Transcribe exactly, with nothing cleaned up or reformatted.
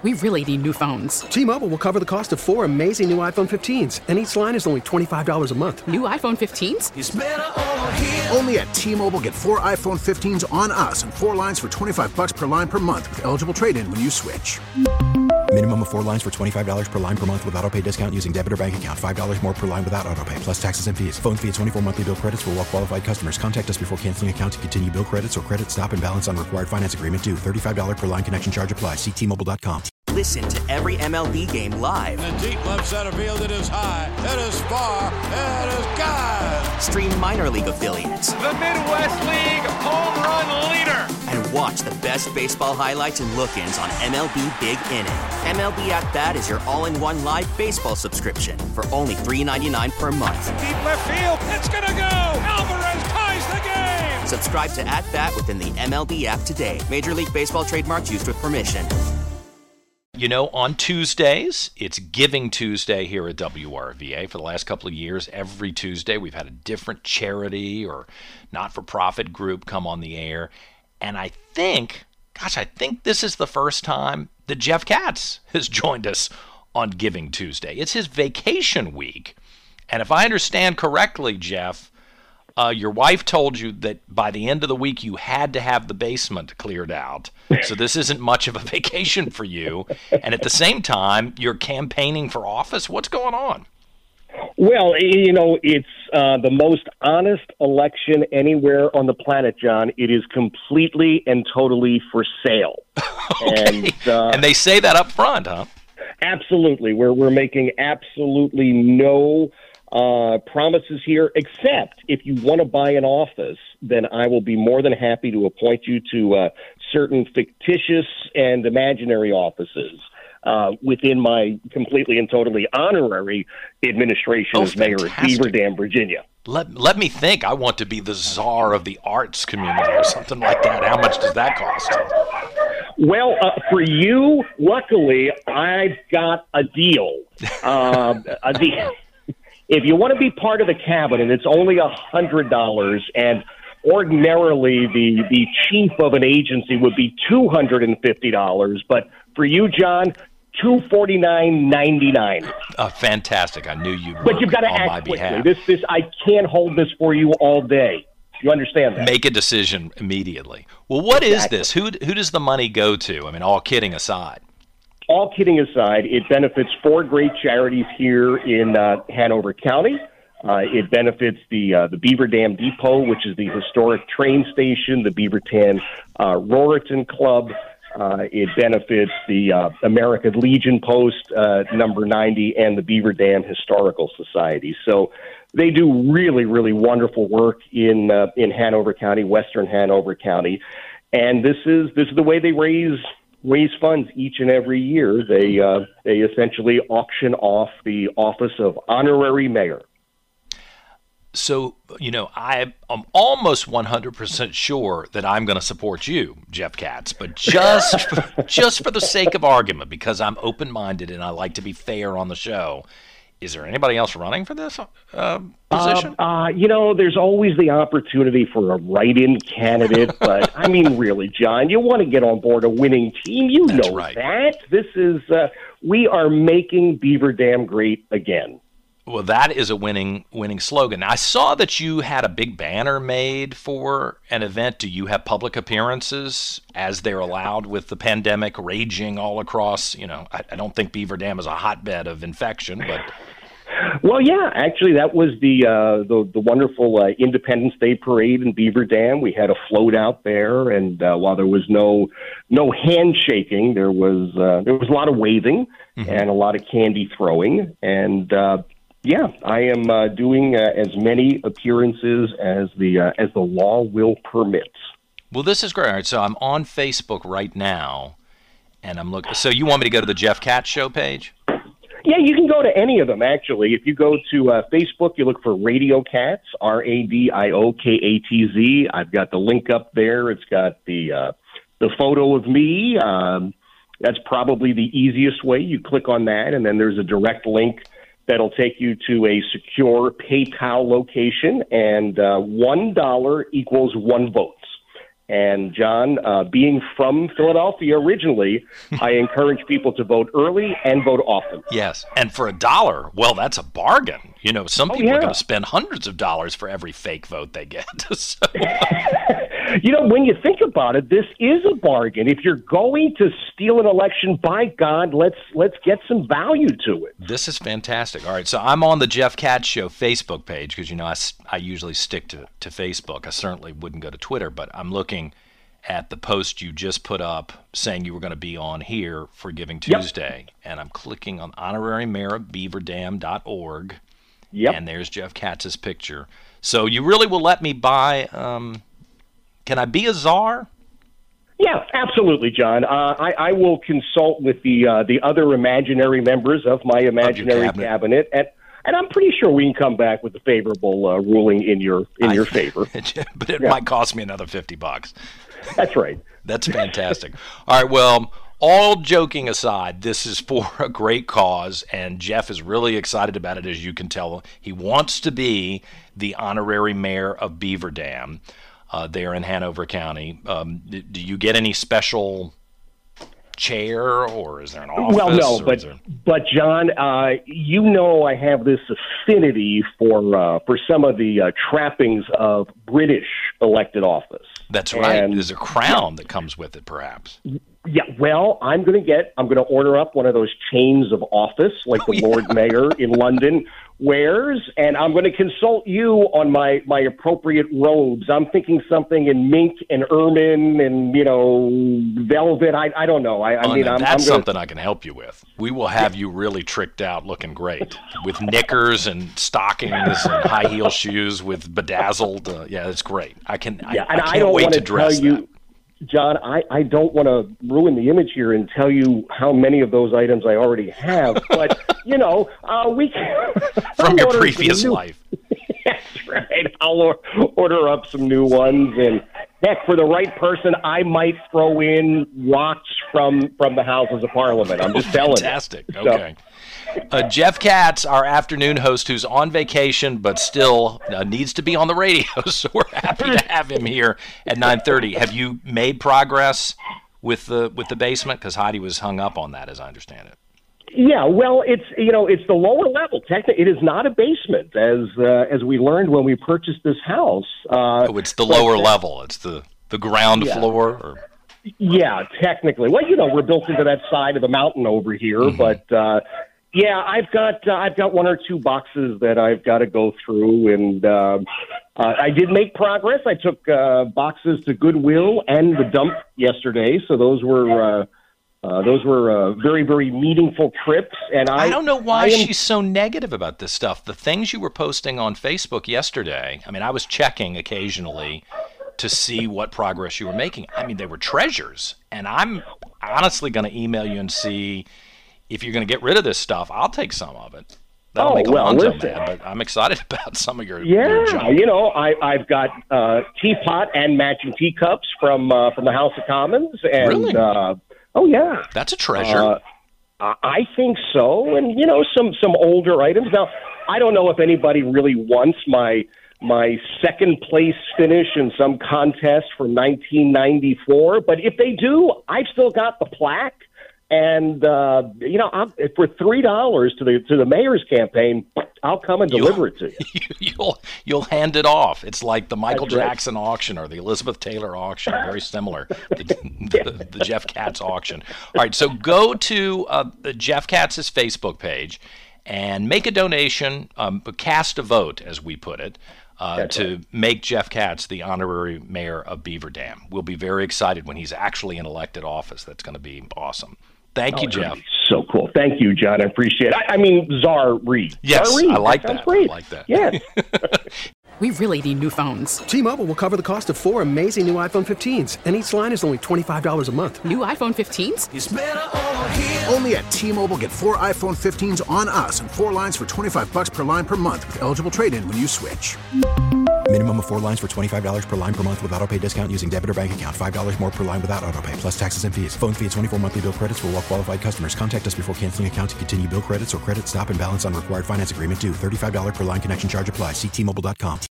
We really need new phones. T-Mobile will cover the cost of four amazing new iPhone fifteens, and each line is only twenty-five dollars a month. New iPhone fifteens? It's better over here. Only at T-Mobile, get four iPhone fifteens on us and four lines for twenty-five dollars per line per month with eligible trade-in when you switch. Minimum of four lines for twenty-five dollars per line per month with autopay discount using debit or bank account. five dollars more per line without autopay, plus taxes and fees. Phone fee at twenty-four monthly bill credits for well-qualified customers. Contact us before canceling account to continue bill credits or credit stop and balance on required finance agreement due. thirty-five dollars per line connection charge applies. See T Mobile dot com. Listen to every M L B game live. In the deep left center field, it is high, it is far, it is gone. Stream minor league affiliates. The Midwest League home run leader. And watch the best baseball highlights and look-ins on M L B Big Inning. M L B At Bat is your all-in-one live baseball subscription for only three dollars and ninety-nine cents per month. Deep left field, it's gonna go. Alvarez ties the game. Subscribe to At Bat within the M L B app today. Major League Baseball trademarks used with permission. You know, on Tuesdays, it's Giving Tuesday here at W R V A. For the last couple of years, every Tuesday, we've had a different charity or not-for-profit group come on the air. And I think, gosh, I think this is the first time that Jeff Katz has joined us on Giving Tuesday. It's his vacation week. And if I understand correctly, Jeff, Uh, your wife told you that by the end of the week you had to have the basement cleared out. So this isn't much of a vacation for you. And at the same time, you're campaigning for office. What's going on? Well, you know, it's uh, the most honest election anywhere on the planet, John. It is completely and totally for sale. Okay. And, uh, and they say that up front, huh? Absolutely. We're, we're making absolutely no Uh, promises here, except if you want to buy an office, then I will be more than happy to appoint you to uh, certain fictitious and imaginary offices uh, within my completely and totally honorary administration oh, as mayor of Beaver Dam, Virginia. Let, let me think. I want to be the czar of the arts community or something like that. How much does that cost? Well, uh, for you, luckily, I've got a deal. Uh, a deal. If you want to be part of the cabinet, it's only one hundred dollars, and ordinarily the, the chief of an agency would be two hundred fifty dollars. But for you, John, two hundred forty-nine ninety-nine. Uh, fantastic. I knew you'd But you've got to on my act quickly. behalf. This, this, I can't hold this for you all day. You understand that? Make a decision immediately. Well, what Exactly. is this? Who who does the money go to? I mean, all kidding aside. All kidding aside, it benefits four great charities here in uh, Hanover County. Uh, it benefits the uh, the Beaver Dam Depot, which is the historic train station, the Beaver Dam uh, Roriton Club. Uh, it benefits the uh, American Legion Post uh, number ninety and the Beaver Dam Historical Society. So they do really, really wonderful work in uh, in Hanover County, Western Hanover County, and this is this is the way they raise. raise funds each and every year. They uh, they essentially auction off the office of honorary mayor. So, you know, I, I'm almost one hundred percent sure that I'm going to support you, Jeff Katz, but just for, just for the sake of argument, because I'm open-minded and I like to be fair on the show, is there anybody else running for this uh, position? Uh, uh, you know, there's always the opportunity for a write-in candidate, but I mean, really, John, you want to get on board a winning team. You That's know right. that. This is, uh, we are making Beaver Dam great again. Well, that is a winning winning slogan. I saw that you had a big banner made for an event. Do you have public appearances as they're allowed with the pandemic raging all across? You know, I, I don't think Beaver Dam is a hotbed of infection, but... Well, yeah, actually, that was the uh, the, the wonderful uh, Independence Day parade in Beaver Dam. We had a float out there, and uh, while there was no no handshaking, there was uh, there was a lot of waving mm-hmm. and a lot of candy throwing. And uh, yeah, I am uh, doing uh, as many appearances as the uh, as the law will permit. Well, this is great. All right, so I'm on Facebook right now, and I'm looking. So you want me to go to the Jeff Katz Show page? Yeah, you can go to any of them, actually. If you go to uh, Facebook, you look for Radio Katz, R A D I O K A T Z. I've got the link up there. It's got the uh, the photo of me. Um, that's probably the easiest way. You click on that, and then there's a direct link that'll take you to a secure PayPal location, and uh, one dollar equals one vote. And, John, uh, being from Philadelphia originally, I encourage people to vote early and vote often. Yes, and for a dollar, well, that's a bargain. You know, some Oh, people yeah. are going to spend hundreds of dollars for every fake vote they get. So, You know, when you think about it, this is a bargain. If you're going to steal an election, by God, let's let's get some value to it. this is fantastic. All right, so I'm on the Jeff Katz Show Facebook page because, you know, I, s- I usually stick to, to Facebook. I certainly wouldn't go to Twitter, but I'm looking at the post you just put up saying you were going to be on here for Giving Tuesday, and I'm clicking on honorary mayor of beaver dam dot org, Yep. and there's Jeff Katz's picture. So you really will let me buy, um, can I be a czar? Yeah, absolutely, John. Uh, I, I will consult with the uh, the other imaginary members of my imaginary cabinet. cabinet, and and I'm pretty sure we can come back with a favorable uh, ruling in your in I- your favor. But it Yeah. might cost me another fifty bucks. That's right. That's fantastic. All right, well, all joking aside, this is for a great cause, and Jeff is really excited about it, as you can tell. He wants to be the honorary mayor of Beaver Dam uh, there in Hanover County. Um, d- do you get any special chair, or is there an office? Well, no, or but is there- but John, uh, you know, I have this affinity for uh, for some of the uh, trappings of British elected office. That's right. And- There's a crown that comes with it, perhaps. Yeah, well, I'm going to get, I'm going to order up one of those chains of office like Oh, the yeah. Lord Mayor in London wears, and I'm going to consult you on my, my appropriate robes. I'm thinking something in mink and ermine and, you know, velvet. I, I don't know. I, I Oh, mean, no, I'm, that's I'm gonna, something I can help you with. We will have you really tricked out looking great with knickers and stockings and high heel shoes with bedazzled. Uh, yeah, it's great. I can. Yeah, I, and I I, can't don't wait want to to dress tell you, that. John, I, I don't want to ruin the image here and tell you how many of those items I already have, but, you know, uh, we can... From your order some previous new- life. That's right. I'll or- order up some new ones, and heck, for the right person, I might throw in rocks from, from the Houses of Parliament. I'm just telling Fantastic. you. So- Okay. Uh, Jeff Katz, our afternoon host, who's on vacation but still uh, needs to be on the radio, so we're happy to have him here at nine thirty. Have you made progress with the with the basement? Because Heidi was hung up on that, as I understand it. Yeah, well, it's you know it's the lower level. Technically, it is not a basement, as uh, as we learned when we purchased this house. Uh, Oh, it's the lower level. It's the, the ground Yeah. floor. Or... Yeah, technically. Well, you know, we're built into that side of the mountain over here, Mm-hmm. but uh, yeah, I've got uh, I've got one or two boxes that I've got to go through, and uh, uh, I did make progress. I took uh, boxes to Goodwill and the dump yesterday, so those were uh, uh, those were uh, very very meaningful trips. And I I don't know why I am- she's so negative about this stuff. The things you were posting on Facebook yesterday, I mean, I was checking occasionally to see what progress you were making. I mean, they were treasures. And I'm honestly going to email you and see if you're going to get rid of this stuff. I'll take some of it. That'll Oh, make well, Alonzo listen. mad, but I'm excited about some of your, your Yeah, junk. you know, I, I've got uh, teapot and matching teacups from uh, from the House of Commons, and Really? uh, oh yeah, That's a treasure. Uh, I I think so, and you know, some some older items. Now, I don't know if anybody really wants my my second place finish in some contest from nineteen ninety-four, but if they do, I've still got the plaque. And uh, you know, I'm, for three dollars to the to the mayor's campaign, I'll come and deliver it to you. you'll you'll hand it off. It's like the Michael That's right. Jackson auction or the Elizabeth Taylor auction. Very similar. The, the, the Jeff Katz auction. All right, so go to uh, the Jeff Katz's Facebook page and make a donation, um, cast a vote, as we put it, uh, to make Jeff Katz the honorary mayor of Beaver Dam. We'll be very excited when he's actually in elected office. That's going to be awesome. Thank you, Jeff. So cool. Thank you, John. I appreciate it. I, I mean, Czar Reed. Yes, Czar Reed. I like Sounds that. Great. I like that. Yes. We really need new phones. T-Mobile will cover the cost of four amazing new iPhone fifteens, and each line is only twenty-five dollars a month. New iPhone fifteens? Only at T-Mobile, get four iPhone fifteens on us and four lines for twenty-five bucks per line per month with eligible trade-in when you switch. Minimum of four lines for twenty-five dollars per line per month with autopay discount using debit or bank account. five dollars more per line without autopay, plus taxes and fees. Phone fee at twenty-four monthly bill credits for well-qualified customers. Contact us before canceling account to continue bill credits or credit stop and balance on required finance agreement due. thirty-five dollars per line connection charge applies. See T Mobile dot com.